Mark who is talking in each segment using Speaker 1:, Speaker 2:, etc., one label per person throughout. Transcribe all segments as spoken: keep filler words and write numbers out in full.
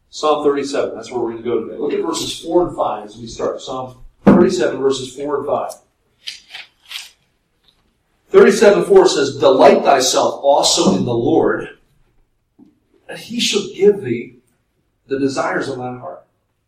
Speaker 1: Psalm thirty-seven, that's where we're going to go today. Look at verses four and five as we start. Psalm thirty-seven, verses four and five. thirty-seven four says, Delight thyself also in the Lord, and he shall give thee the desires of thine heart.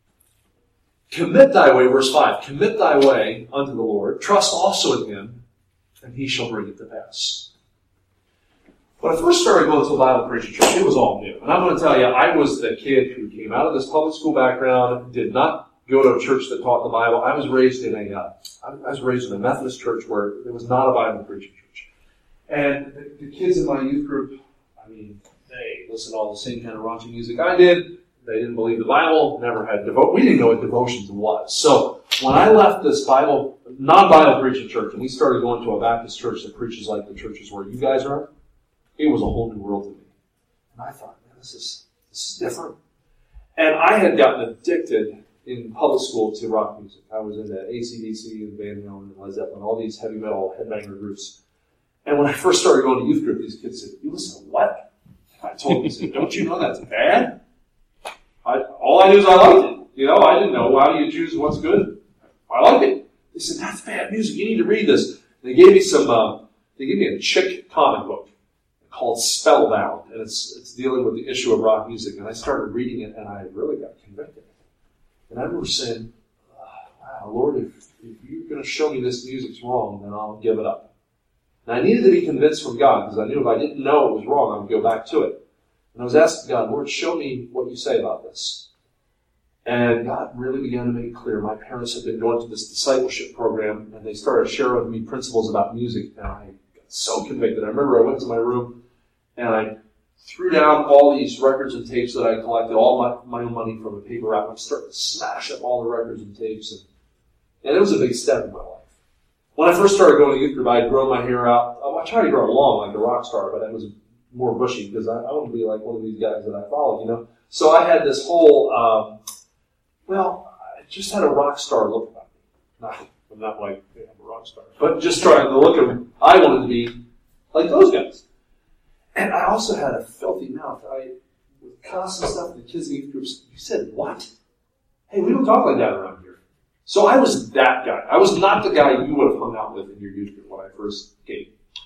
Speaker 1: Commit thy way, verse five, commit thy way unto the Lord, trust also in him, and he shall bring it to pass. When I first started going to a Bible preaching church, it was all new. And I'm going to tell you, I was the kid who came out of this public school background, did not go to a church that taught the Bible. I was raised in a, uh, I was raised in a Methodist church where there was not a Bible preaching church. And the, the kids in my youth group, I mean, they listened to all the same kind of raunchy music I did. They didn't believe the Bible, never had devotion. We didn't know what devotions was. So when I left this Bible, non-Bible preaching church, and we started going to a Baptist church that preaches like the churches where you guys are, it was a whole new world to me. And I thought, man, this is this is different. And I had gotten addicted in public school to rock music. I was into A C D C and Van Halen and Led Zeppelin, all these heavy metal headbanger groups. And when I first started going to youth group, these kids said, you listen to what? I told them, said, don't you know that's bad? I, all I knew is I liked it. You know, I didn't know, how do you choose what's good? I liked it. They said, that's bad music. You need to read this. And they gave me some, uh, they gave me a chick comic book called Spellbound, and it's it's dealing with the issue of rock music. And I started reading it, and I really got convicted. And I remember saying, wow, Lord, if, if you're going to show me this music's wrong, then I'll give it up. And I needed to be convinced from God, because I knew if I didn't know it was wrong, I would go back to it. And I was asking God, Lord, show me what you say about this. And God really began to make it clear. My parents had been going to this discipleship program, and they started sharing with me principles about music, and I got so convicted. I remember I went to my room, and I threw down all these records and tapes that I collected, all my, my own money from a paper route. I started to smash up all the records and tapes, and, and it was a big step in my life. When I first started going to youth group, I had grown my hair out. I tried to grow it long like a rock star, but it was more bushy because I, I want to be like one of these guys that I followed, you know. So I had this whole, um, well, I just had a rock star look about me. Not, I'm not like yeah, I'm a rock star, but just trying to look at I wanted to be like those guys. And I also had a filthy mouth. I was constant stuff in the kids' youth groups. You said what? Hey, we don't talk like that around here. So I was that guy. I was not the guy you would have hung out with in your youth group when I first came.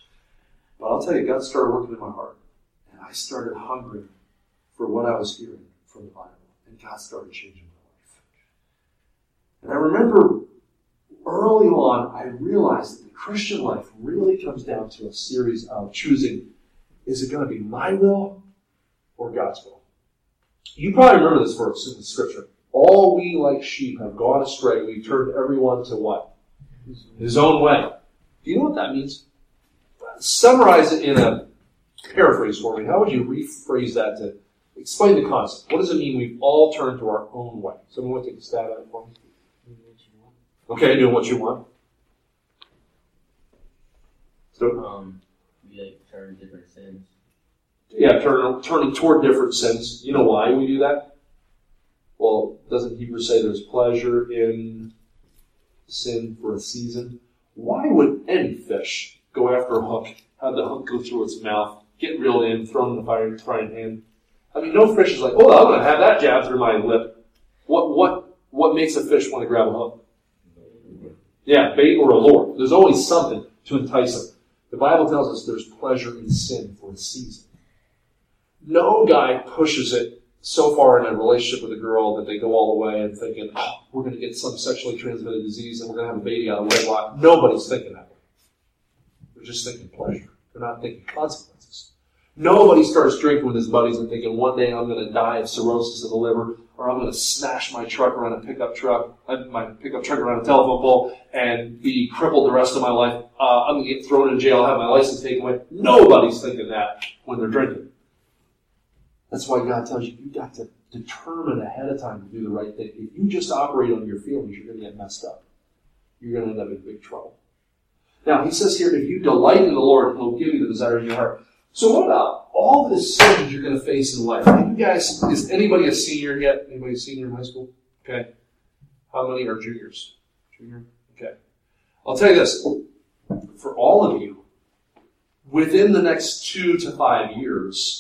Speaker 1: But I'll tell you, God started working in my heart. And I started hungering for what I was hearing from the Bible. And God started changing my life. And I remember early on, I realized that the Christian life really comes down to a series of choosing, is it going to be my will or God's will? You probably remember this verse in the scripture. All we like sheep have gone astray. We turned everyone to what? His own way. Do you know what that means? Summarize it in a paraphrase for me. How would you rephrase that to explain the concept? What does it mean we've all turned to our own way? Someone want to take a stab at it for me? Okay, doing what you want. So,
Speaker 2: um, we like turn different sins.
Speaker 1: Yeah, turn, turning toward different sins. You know why we do that? Well, doesn't Hebrews say there's pleasure in sin for a season? Why would any fish go after a hook, have the hook go through its mouth, get reeled in, thrown in the fire, frying pan? I mean, no fish is like, oh, I'm going to have that jab through my lip. What what what makes a fish want to grab a hook? Yeah, bait or a lure. There's always something to entice them. The Bible tells us there's pleasure in sin for a season. No guy pushes it so far in a relationship with a girl that they go all the way and thinking, oh, we're going to get some sexually transmitted disease and we're going to have a baby out of wedlock. Nobody's thinking that way. They're just thinking pleasure. They're not thinking consequences. Nobody starts drinking with his buddies and thinking, one day I'm going to die of cirrhosis of the liver, or I'm going to smash my truck around a pickup truck, my pickup truck around a telephone pole, and be crippled the rest of my life. Uh, I'm going to get thrown in jail, have my license taken away. Nobody's thinking that when they're drinking. That's why God tells you, you've got to determine ahead of time to do the right thing. If you just operate on your feelings, you're going to get messed up. You're going to end up in big trouble. Now, he says here, if you delight in the Lord, he'll give you the desires of your heart. So what about all the decisions you're going to face in life? Are you guys, is anybody a senior yet? Anybody a senior in high school? Okay. How many are juniors? Junior? Okay. I'll tell you this. For all of you, within the next two to five years,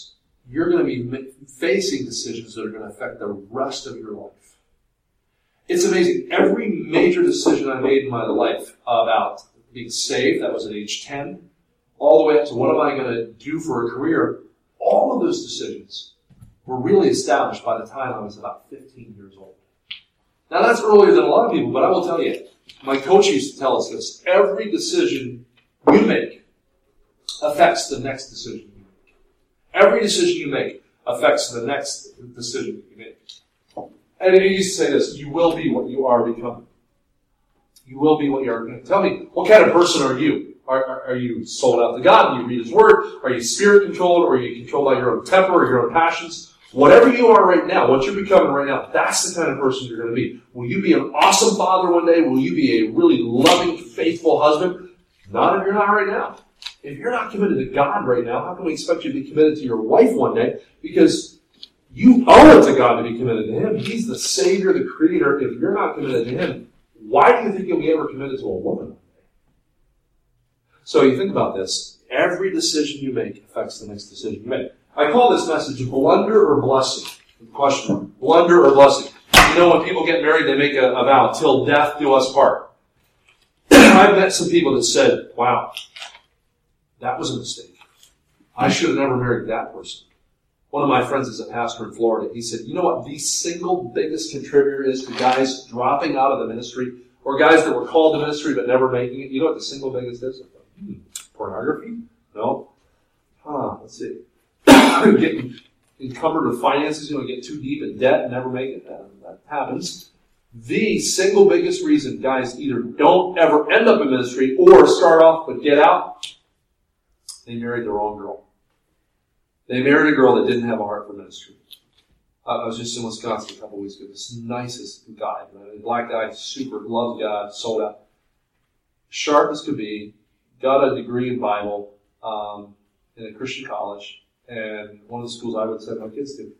Speaker 1: you're going to be facing decisions that are going to affect the rest of your life. It's amazing. Every major decision I made in my life about being saved, that was at age ten, all the way up to what am I going to do for a career, all of those decisions were really established by the time I was about fifteen years old. Now that's earlier than a lot of people, but I will tell you, my coach used to tell us this, every decision you make affects the next decision you make. Every decision you make affects the next decision you make. And he used to say this, you will be what you are becoming. You will be what you are becoming. Tell me, what kind of person are you? Are, are, are you sold out to God? Do you read His Word? Are you spirit-controlled? Or are you controlled by your own temper or your own passions? Whatever you are right now, what you're becoming right now, that's the kind of person you're going to be. Will you be an awesome father one day? Will you be a really loving, faithful husband? Not if you're not right now. If you're not committed to God right now, how can we expect you to be committed to your wife one day? Because you owe it to God to be committed to Him. He's the Savior, the Creator. If you're not committed to Him, why do you think you'll be ever committed to a woman one day? So you think about this. Every decision you make affects the next decision you make. I call this message blunder or blessing. Question. Blunder or blessing. You know, when people get married, they make a, a vow, till death do us part. I've met some people that said, wow, that was a mistake. I should have never married that person. One of my friends is a pastor in Florida. He said, you know what the single biggest contributor is to guys dropping out of the ministry, or guys that were called to ministry but never making it? You know what the single biggest is? Hmm, pornography? No. Huh, let's see. Getting encumbered with finances, you know, get too deep in debt and never make it. That, that happens. The single biggest reason guys either don't ever end up in ministry or start off but get out, they married the wrong girl. They married a girl that didn't have a heart for ministry. Uh, I was just in Wisconsin a couple of weeks ago. This nicest guy, a black guy, super, loved God, sold out. Sharp as could be, got a degree in Bible um, in a Christian college. And one of the schools I would send my kids to,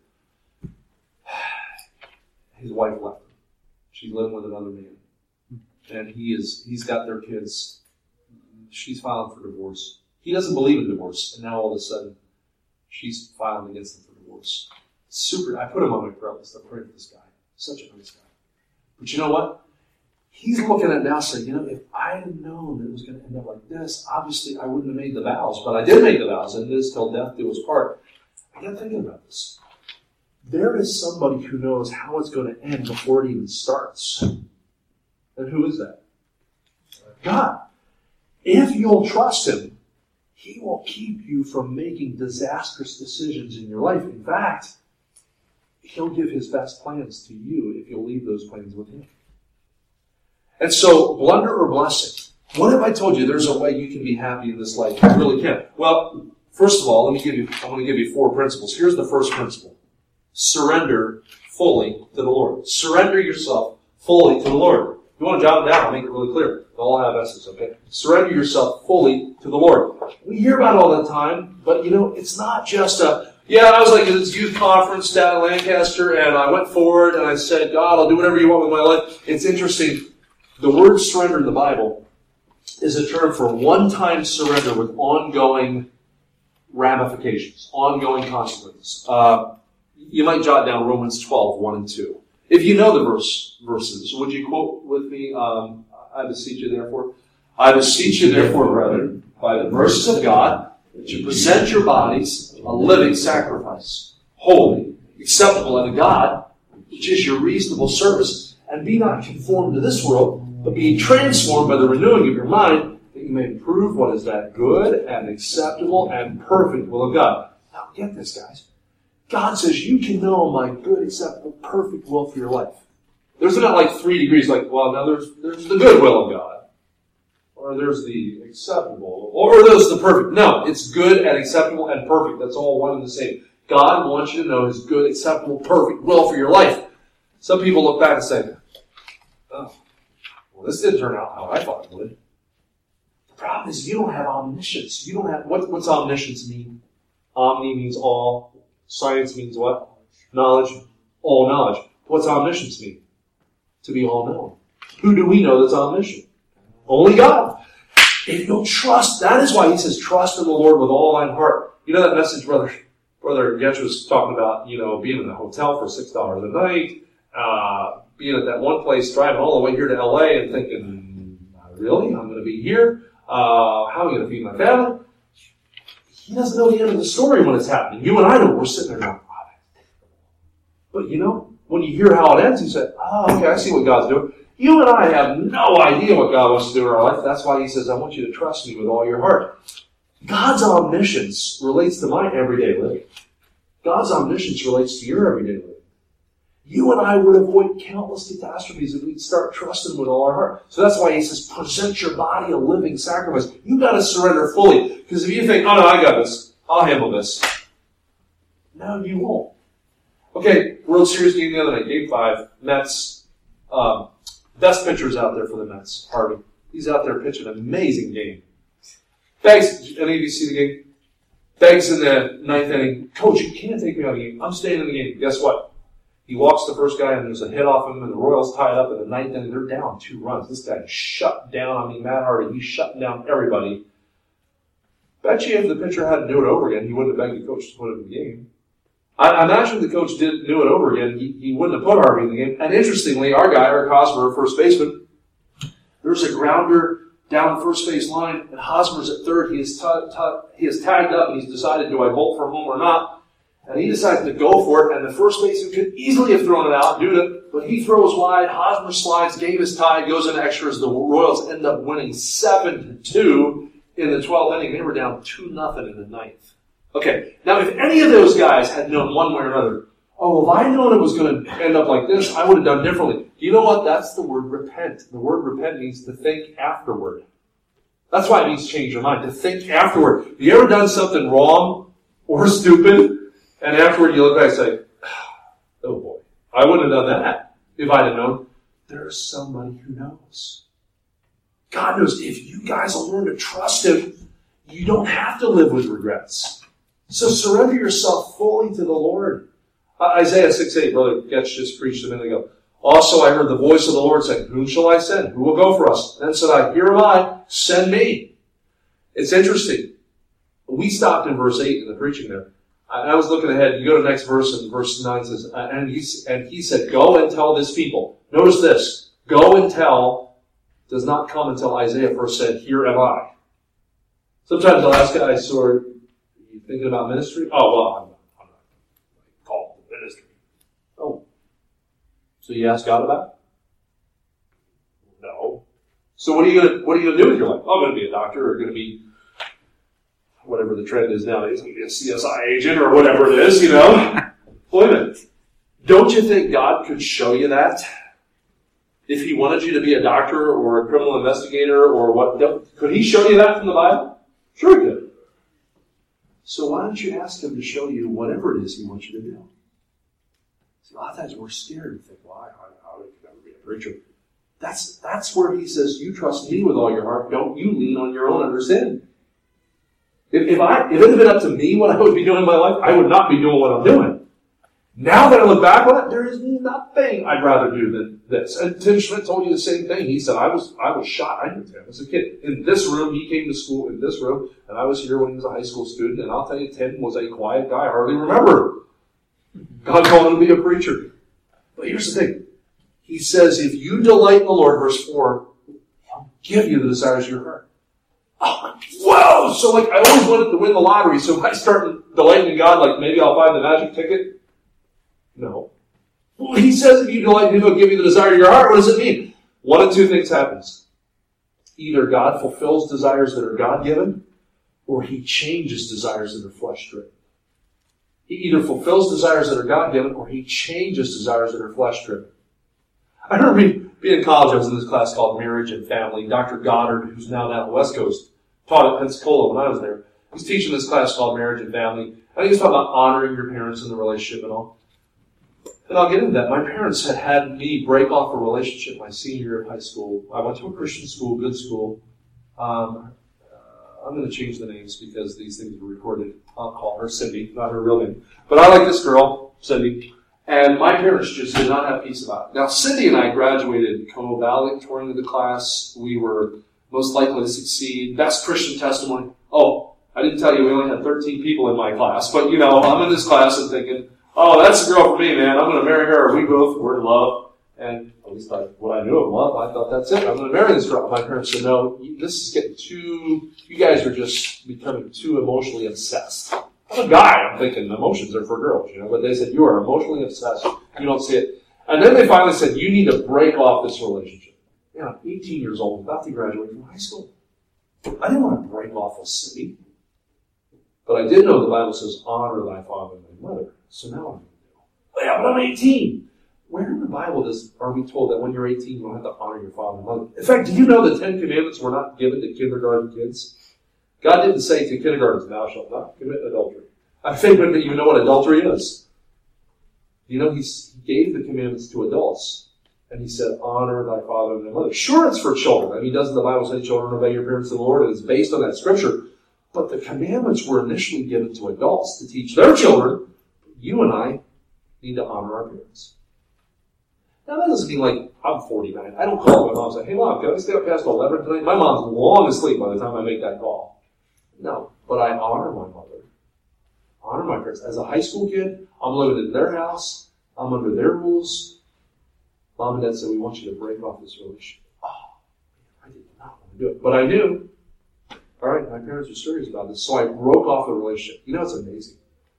Speaker 1: his wife left him. She's living with another man. And he is, he's got their kids. She's filing for divorce. He doesn't believe in divorce. And now all of a sudden, she's filing against him for divorce. Super. I put him on my prayer list. I'm praying for this guy. Such a nice guy. But you know what? He's looking at it now saying, you know, if I had known that it was going to end up like this, obviously I wouldn't have made the vows. But I did make the vows, and it is till death do us part. I got thinking about this. There is somebody who knows how it's going to end before it even starts. And who is that? God. If you'll trust Him, He will keep you from making disastrous decisions in your life. In fact, He'll give His best plans to you if you'll leave those plans with Him. And so, blunder or blessing. What if I told you there's a way you can be happy in this life? You really can. Well, first of all, let me give you, I'm going to give you four principles. Here's the first principle. Surrender fully to the Lord. Surrender yourself fully to the Lord. If you want to jot it down, I'll make it really clear. They'll all have S's, okay? Surrender yourself fully to the Lord. We hear about it all the time, but you know, it's not just a, yeah, I was like at this youth conference down in Lancaster, and I went forward and I said, God, I'll do whatever you want with my life. It's interesting. The word surrender in the Bible is a term for one-time surrender with ongoing ramifications, ongoing consequences. Uh, you might jot down Romans twelve, one and two. If you know the verse verses, would you quote with me, um, I beseech you therefore, I beseech you therefore, brethren, by the mercies of God, that you present your bodies a living sacrifice, holy, acceptable unto God, which is your reasonable service. And be not conformed to this world, but be transformed by the renewing of your mind, that you may prove what is that good and acceptable and perfect will of God. Now get this, guys. God says you can know my good, acceptable, perfect will for your life. There's not like three degrees, like, well, now there's there's the good will of God. Or there's the acceptable, or there's the perfect. No, it's good and acceptable and perfect. That's all one and the same. God wants you to know His good, acceptable, perfect will for your life. Some people look back and say, oh, well, this didn't turn out how I thought it would. The problem is you don't have omniscience. You don't have, what, what's omniscience mean? Omni means all. Science means what? Knowledge. All knowledge. What's omniscience mean? To be all-knowing. Who do we know that's omniscient? Only God. If you'll trust, that is why He says, trust in the Lord with all thine heart. You know that message, brother? Brother Getch was talking about, you know, being in a hotel for six dollars a night, uh, being at that one place, driving all the way here to L A and thinking, really? I'm going to be here? Uh, how am I going to feed my family? He doesn't know the end of the story when it's happening. You and I know. We're sitting there going, oh, but you know, when you hear how it ends, you say, oh, okay, I see what God's doing. You and I have no idea what God wants to do in our life. That's why he says, I want you to trust me with all your heart. God's omniscience relates to my everyday living. God's omniscience relates to your everyday living. You and I would avoid countless catastrophes if we'd start trusting with all our heart. So that's why he says, present your body a living sacrifice. You've got to surrender fully. Because if you think, oh no, I got this. I'll handle this. No, you won't. Okay, World Series game the other night, game five, Mets. Um, best pitcher's out there for the Mets, Harvey. He's out there pitching an amazing game. Thanks. Any of you see the game? Thanks in the ninth inning. Coach, you can't take me out of the game. I'm staying in the game. Guess what? He walks the first guy, and there's a hit off him, and the Royals tie it up in the ninth inning. They're down two runs. This guy shut down. I mean, Matt Harvey, he's shutting down everybody. Bet you if the pitcher had to do it over again, he wouldn't have begged the coach to put him in the game. I, I imagine if the coach didn't do it over again, he, he wouldn't have put Harvey in the game. And interestingly, our guy, Eric Hosmer, first baseman, there's a grounder down the first base line, and Hosmer's at third. He is, t- t- he is tagged up, and he's decided, do I bolt for home or not? And he decides to go for it, and the first baseman could easily have thrown it out, due to, but he throws wide. Hosmer slides, game is tied, goes into extras. The Royals end up winning seven to two in the twelfth inning. They were down two nothing in the ninth. Okay, now if any of those guys had known one way or another, oh, if I'd known it was going to end up like this, I would have done differently. You know what? That's the word repent. The word repent means to think afterward. That's why it means change your mind, to think afterward. Have you ever done something wrong or stupid, and afterward you look back and say, oh boy, I wouldn't have done that if I'd have known? There's somebody who knows. God knows. If you guys will learn to trust him, you don't have to live with regrets. So surrender yourself fully to the Lord. Uh, Isaiah six eight, Brother Getch just preached a minute ago. Also I heard the voice of the Lord saying, whom shall I send? Who will go for us? Then said I, here am I, send me. It's interesting. We stopped in verse eight in the preaching there. I was looking ahead. You go to the next verse, and verse nine says, and he, and he said, go and tell this people. Notice this. Go and tell does not come until Isaiah first said, here am I. Sometimes I'll ask guys who are you thinking about ministry? Oh, well, I'm not, I'm not called to ministry. Oh. So you ask God about it? No. So what are you gonna what are you gonna do with your life? Oh, I'm gonna be a doctor, or gonna be whatever the trend is nowadays, maybe a C S I agent or whatever it is, you know. Wait a minute. Don't you think God could show you that? If he wanted you to be a doctor or a criminal investigator or what, could he show you that from the Bible? Sure he could. So why don't you ask him to show you whatever it is he wants you to do? See, a lot of times we're scared and think, well, I, I, I would never be a preacher. That's, that's where he says, you trust me with all your heart. Don't you lean on your own understanding. If, if, I, if it had been up to me what I would be doing in my life, I would not be doing what I'm doing. Now that I look back on it, there is nothing I'd rather do than this. And Tim Schmidt told you the same thing. He said, I was I was shot. I knew Tim as a kid. In this room, he came to school in this room, and I was here when he was a high school student, and I'll tell you, Tim was a quiet guy. I hardly remember. God called him to be a preacher. But here's the thing. He says, if you delight in the Lord, verse four, he'll give you the desires of your heart. Oh, whoa! So like, I always wanted to win the lottery, so if I start delighting in God, like maybe I'll find the magic ticket. No. Well, he says if you delight in him, he'll give you the desire of your heart. What does it mean? One of two things happens. Either God fulfills desires that are God-given, or he changes desires that are flesh-driven. He either fulfills desires that are God-given, or he changes desires that are flesh-driven. I remember being, being in college, I was in this class called Marriage and Family. Doctor Goddard, who's now down on the West Coast, taught at Pensacola when I was there. He was teaching this class called Marriage and Family. I think he was talking about honoring your parents in the relationship and all. And I'll get into that. My parents had had me break off a relationship my senior year of high school. I went to a Christian school, good school. Um, uh, I'm going to change the names because these things were recorded. I'll call her Cindy, not her real name. But I like this girl, Cindy. And my parents just did not have peace about it. Now, Cindy and I graduated Como valedictorian of the class. We were most likely to succeed. Best Christian testimony. Oh, I didn't tell you we only had thirteen people in my class, but you know, I'm in this class and thinking, oh, that's the girl for me, man. I'm going to marry her. We both were in love. And at least I, what I knew of love, I thought, that's it. I'm going to marry this girl. My parents said, no, this is getting too, you guys are just becoming too emotionally obsessed. I'm a guy. I'm thinking emotions are for girls, you know. But they said, you are emotionally obsessed. You don't see it. And then they finally said, you need to break off this relationship. You know, I'm eighteen years old, about to graduate from high school. I didn't want to break off with Cindy. But I did know the Bible says, honor thy father and thy mother. So now I'm going to do. Yeah, but I'm eighteen. Where in the Bible does are we told that when you're eighteen, you don't have to honor your father and mother? In fact, do you know the Ten Commandments were not given to kindergarten kids? God didn't say to kindergartens, thou shalt not commit adultery. I think that you know what adultery is. You know, he gave the commandments to adults. And he said, honor thy father and thy mother. Sure, it's for children. I mean, doesn't the Bible say, children, obey your parents in the Lord? And it's based on that scripture. But the commandments were initially given to adults to teach their children. You and I need to honor our parents. Now, that doesn't mean like, I'm forty-nine. I don't call my mom and say, hey, Mom, can I stay up past eleven tonight? My mom's long asleep by the time I make that call. No, but I honor my mother. Honor my parents. As a high school kid, I'm living in their house. I'm under their rules. Mom and Dad said, we want you to break off this relationship. Oh, I did not want to do it. But I knew. All right, my parents were serious about this. So I broke off the relationship. You know, it's amazing.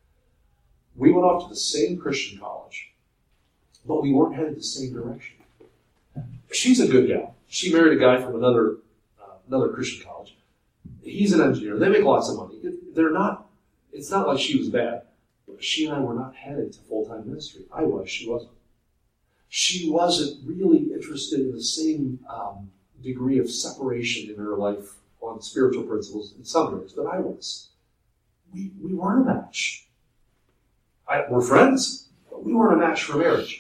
Speaker 1: We went off to the same Christian college. But we weren't headed the same direction. She's a good gal. She married a guy from another uh, another Christian college. He's an engineer. They make lots of money. They're not. It's not like she was bad. But she and I were not headed to full-time ministry. I was. She wasn't. She wasn't really interested in the same um, degree of separation in her life on spiritual principles in some areas that I was. We we weren't a match. I, we're friends, but we weren't a match for marriage.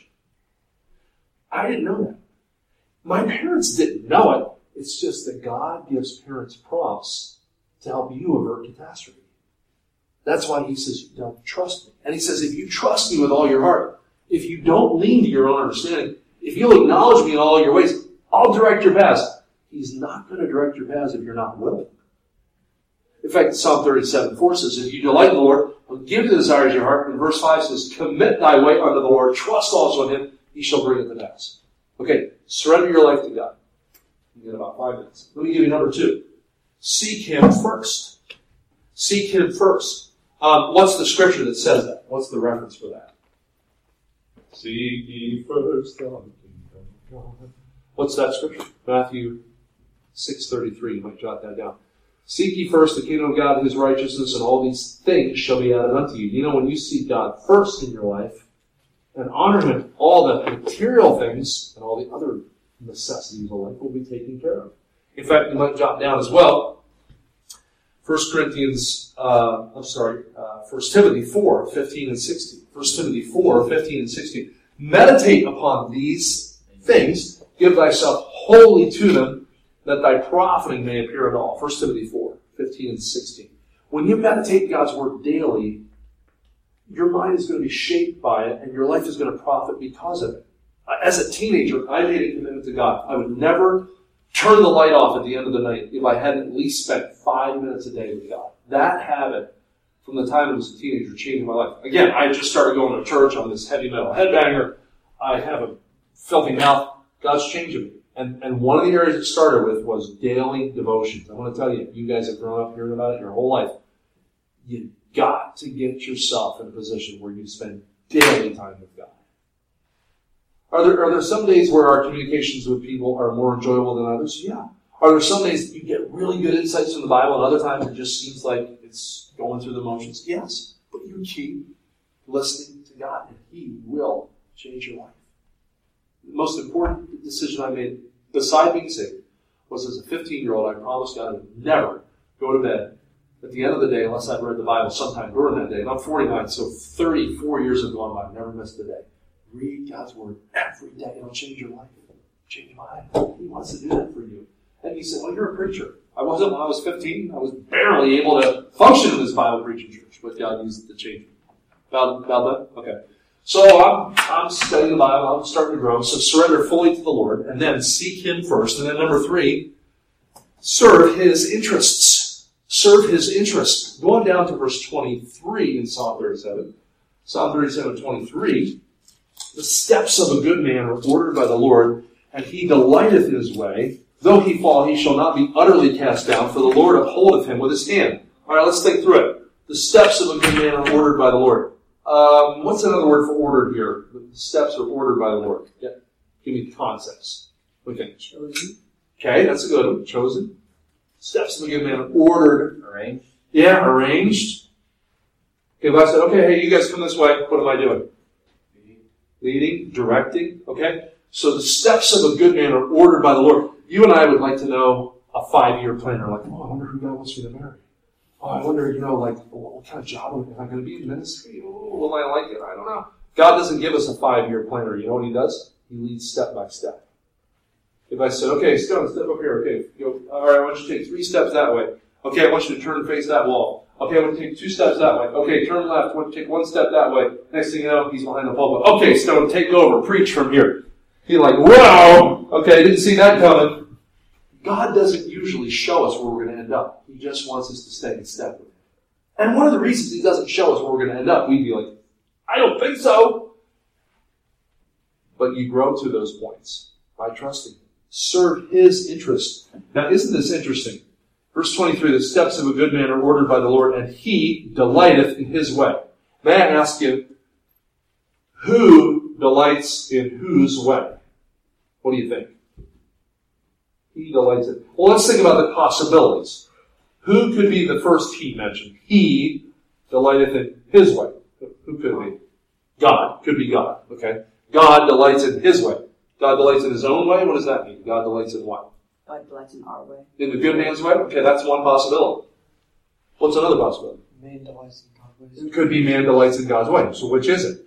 Speaker 1: I didn't know that. My parents didn't know it. It's just that God gives parents prompts to help you avert catastrophe. That's why he says, don't trust me. And he says, if you trust me with all your heart, if you don't lean to your own understanding, if you'll acknowledge me in all your ways, I'll direct your paths. He's not going to direct your paths if you're not willing. In fact, Psalm thirty-seven four says, if you delight in the Lord, he'll give you the desires of your heart. And verse five says, commit thy way unto the Lord, trust also in him, he shall bring it to pass. Okay, surrender your life to God. You get about five minutes. Let me give you number two. Seek him first. Seek him first. Um, what's the scripture that says that? What's the reference for that? Seek ye first the kingdom of God. What's that scripture? Matthew six thirty-three. You might jot that down. Seek ye first the kingdom of God and his righteousness, and all these things shall be added unto you. You know, when you seek God first in your life, and honor him, all the material things and all the other necessities of life will be taken care of. In fact, you might jot down as well, First Corinthians, uh, I'm sorry, uh, First Timothy four, fifteen and sixteen. First Timothy four, fifteen and sixteen. Meditate upon these things, give thyself wholly to them, that thy profiting may appear in all. First Timothy four, fifteen and sixteen. When you meditate God's word daily, your mind is going to be shaped by it, and your life is going to profit because of it. As a teenager, I made a commitment to God. I would never turn the light off at the end of the night if I hadn't at least spent five minutes a day with God. That habit, from the time I was a teenager, changed my life. Again, I just started going to church. I'm this heavy metal headbanger. I have a filthy mouth. God's changing me. And, and one of the areas it started with was daily devotions. I want to tell you, you guys have grown up hearing about it your whole life. You got to get yourself in a position where you spend daily time with God. Are there, are there some days where our communications with people are more enjoyable than others? Yeah. Are there some days that you get really good insights from the Bible and other times it just seems like it's going through the motions? Yes. But you keep listening to God and he will change your life. The most important decision I made, beside being saved, was as a fifteen-year-old, I promised God I would never go to bed at the end of the day unless I'd read the Bible sometime during that day. And I'm forty-nine, so thirty-four years have gone by. I've never missed a day. Read God's Word every day. It'll change your life. Change mine. He wants to do that for you. And he said, well, you're a preacher. I wasn't when I was fifteen. I was barely able to function in this Bible preaching church, but God used it to change me. About, about that? Okay. So I'm, I'm studying the Bible. I'm starting to grow. So surrender fully to the Lord, and then seek him first. And then number three, serve his interests. Serve his interests. Go on down to verse twenty-three in Psalm thirty-seven. Psalm thirty-seven, twenty-three. The steps of a good man are ordered by the Lord, and he delighteth in his way. Though he fall, he shall not be utterly cast down, for the Lord upholdeth him with his hand. All right, let's think through it. The steps of a good man are ordered by the Lord. Um, what's another word for ordered here? The steps are ordered by the Lord. Yeah. Give me the concepts. What do you think?
Speaker 2: Chosen.
Speaker 1: Okay, that's a good one. Chosen. Steps of a good man are ordered.
Speaker 2: Arranged.
Speaker 1: Yeah, arranged. Okay, if I said, okay, hey, you guys come this way, what am I doing?
Speaker 2: Leading.
Speaker 1: Leading, directing, okay? So the steps of a good man are ordered by the Lord. You and I would like to know a five-year planner. Like, oh, I wonder who God wants me to marry. Oh, I wonder, you know, like, what kind of job am I going to be in ministry? Oh, will I like it? I don't know. God doesn't give us a five-year planner. You know what he does? He leads step by step. If I said, okay, Stone, step up here. Okay, go, all right, I want you to take three steps that way. Okay, I want you to turn and face that wall. Okay, I want you to take two steps that way. Okay, turn left. I want you to take one step that way. Next thing you know, he's behind the pulpit. Okay, Stone, take over. Preach from here. You're like, whoa! Okay, didn't see that coming. God doesn't usually show us where we're going to end up. He just wants us to stay in step with him. And one of the reasons he doesn't show us where we're going to end up, we'd be like, I don't think so. But you grow to those points by trusting him. Serve his interest. Now, isn't this interesting? Verse twenty-three, the steps of a good man are ordered by the Lord, and he delighteth in his way. May I ask you, who delights in whose way? What do you think? He delights in. Well, let's think about the possibilities. Who could be the first he mentioned? He delighteth in his way. Who could be? God. Could be God. Okay. God delights in his way. God delights in his own way? What does that mean? God delights in what?
Speaker 3: God delights in our way.
Speaker 1: In the good man's way? Okay, that's one possibility. What's another possibility?
Speaker 3: Man delights in God's ways.
Speaker 1: It could be man delights in God's way. So which is it?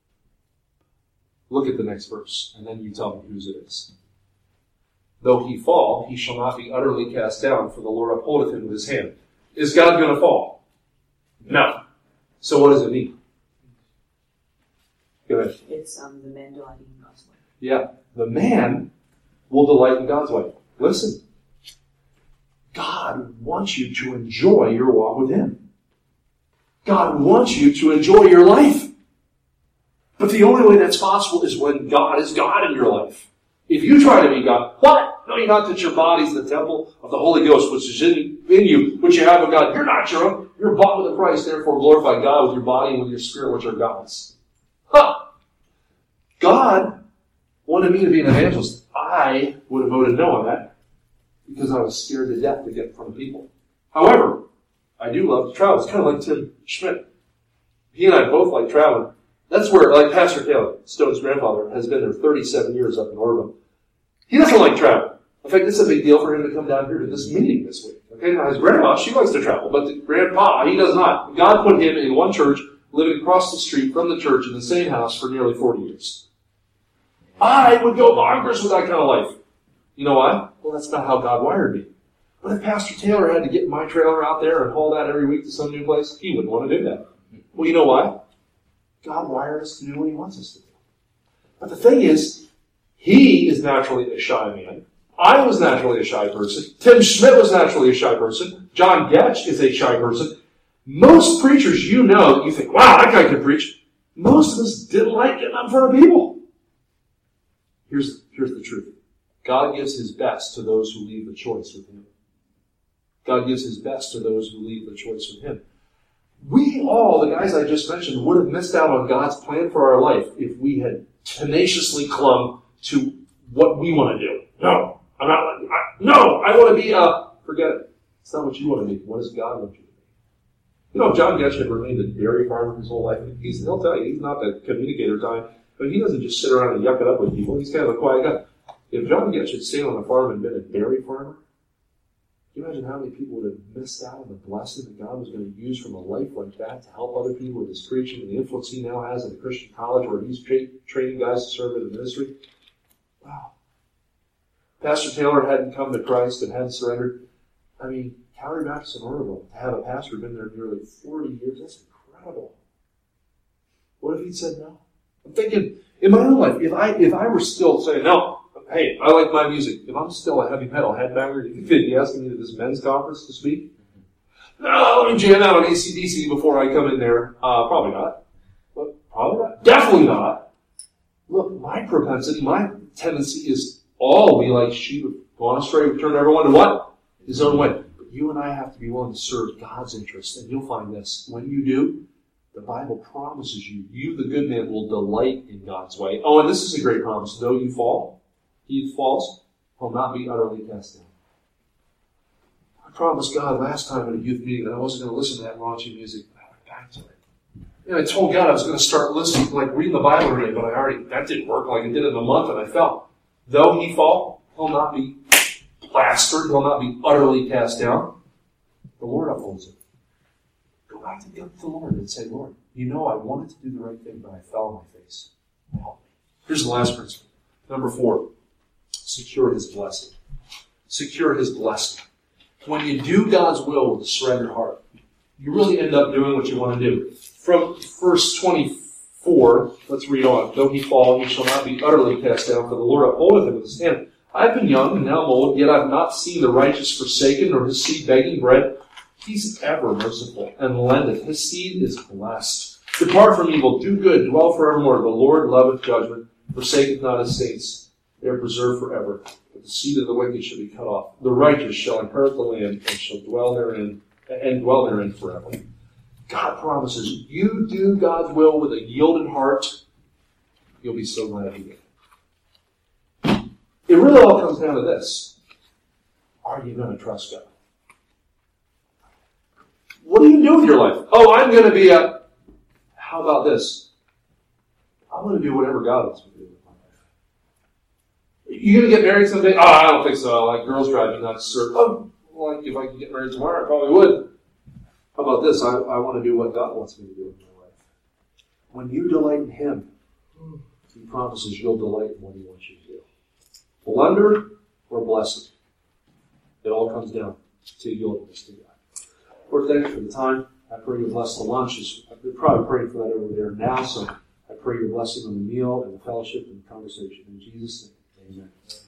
Speaker 1: Look at the next verse, and then you tell me whose it is. Though he fall, he shall not be utterly cast down, for the Lord upholdeth him with his hand. Is God going to fall? No. So what does it mean? Go ahead.
Speaker 3: It's um, the man delighting in God's way.
Speaker 1: Yeah. The man will delight in God's way. Listen. God wants you to enjoy your walk with him. God wants you to enjoy your life. But the only way that's possible is when God is God in your life. If you try to be God, what? No, you're not, that your body's the temple of the Holy Ghost, which is in, in you, which you have of God. You're not your own. You're bought with a price, therefore glorify God with your body and with your spirit, which are God's. Huh. God wanted me to be an evangelist. I would have voted no on that because I was scared to death to get in front of people. However, I do love to travel. It's kind of like Tim Schmidt. He and I both like traveling. That's where, like Pastor Taylor, Stone's grandfather, has been there thirty-seven years up in Orville. He doesn't like travel. In fact, it's a big deal for him to come down here to this meeting this week. Okay, now his grandma, she likes to travel, but the grandpa, he does not. God put him in one church, living across the street from the church in the same house for nearly forty years. I would go bonkers with that kind of life. You know why? Well, that's not how God wired me. But if Pastor Taylor had to get my trailer out there and haul that every week to some new place, he wouldn't want to do that. Well, you know why? God wired us to do what he wants us to do. But the thing is, he is naturally a shy man. I was naturally a shy person. Tim Schmidt was naturally a shy person. John Getch is a shy person. Most preachers you know that you think, wow, that guy can preach. Most of us didn't like getting up in front of people. Here's, here's the truth. God gives his best to those who leave the choice with him. God gives his best to those who leave the choice with him. We all, the guys I just mentioned, would have missed out on God's plan for our life if we had tenaciously clung to what we want to do. No, I'm not. I, no, I want to be a. Forget it. It's not what you want to be. What does God want you to be? You know, if John Getch had remained a dairy farmer his whole life, he's, he'll tell you he's not the communicator type, but he doesn't just sit around and yuck it up with people. He's kind of a quiet guy. If John Getch had stayed on a farm and been a dairy farmer, can you imagine how many people would have missed out on the blessing that God was going to use from a life like that to help other people with his preaching and the influence he now has in the Christian college where he's tra- training guys to serve in the ministry? Wow. Pastor Taylor hadn't come to Christ and hadn't surrendered. I mean, Calvary Baptist in Orville, to have a pastor who'd been there nearly forty years, that's incredible. What if he'd said no? I'm thinking, in my own life, if I if I were still saying, no, hey, I like my music. If I'm still a heavy metal headbanger, do you think they'd be asking me to this men's conference to speak?
Speaker 4: No, let me jam out on A C D C before I come in there. Uh, probably not. But probably not. Definitely not. Look, my propensity, my tendency is all we like sheep have gone astray. We turn everyone to what? His own way. But you and I have to be willing to serve God's interests. And you'll find this. When you do, the Bible promises you, you, the good man, will delight in God's way. Oh, and this is a great promise. Though you fall, he falls, will not be utterly cast down. I promised God last time at a youth meeting that I wasn't going to listen to that raunchy music. I went back to it. And I told God I was going to start listening, like reading the Bible today, but I already, that didn't work like it did in a month, and I fell. Though he fall, he'll not be plastered, he'll not be utterly cast down. The Lord upholds him. Go back to the Lord and say, Lord, you know I wanted to do the right thing, but I fell on my face. Help me. Here's the last principle. Number four, secure his blessing. Secure his blessing. When you do God's will with a surrendered heart, you really end up doing what you want to do. From verse twenty-four, let's read on. Though he fall, he shall not be utterly cast down, for the Lord upholdeth him with his hand. I've been young and now I'm old, yet I've not seen the righteous forsaken, nor his seed begging bread. He's ever merciful and lendeth. His seed is blessed. Depart from evil, do good, dwell forevermore. The Lord loveth judgment, forsaketh not his saints. They are preserved forever. But the seed of the wicked shall be cut off. The righteous shall inherit the land and shall dwell therein, and dwell therein forever. God promises, you do God's will with a yielded heart, you'll be so glad you did. It really all comes down to this. Are you going to trust God? What do you do with your life? Oh, I'm going to be a... How about this? I'm going to do whatever God wants me to do with my life. You going to get married someday? Oh, I don't think so. Like, girls drive me nuts. Or, oh, like, if I could get married tomorrow, I probably would. How about this? I, I want to do what God wants me to do with my life. When you delight in Him, He promises you'll delight in what He wants you to do. Blunder or blessing. It all comes down to yieldedness to God. Lord, thank you for the time. I pray you bless the lunches. I've probably praying for that over there now, so I pray your blessing on the meal and the fellowship and the conversation. In Jesus' name, amen.